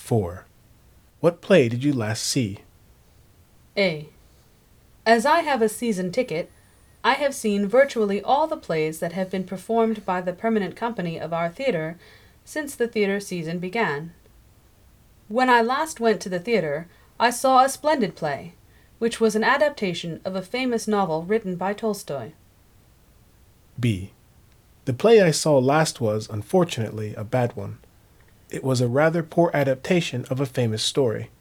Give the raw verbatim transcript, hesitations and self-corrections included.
four. What play did you last see? A. As I have a season ticket, I have seen virtually all the plays that have been performed by the permanent company of our theater since the theater season began. When I last went to the theater, I saw a splendid play, which was an adaptation of a famous novel written by Tolstoy. B. The play I saw last was, unfortunately, a bad one. It was a rather poor adaptation of a famous story.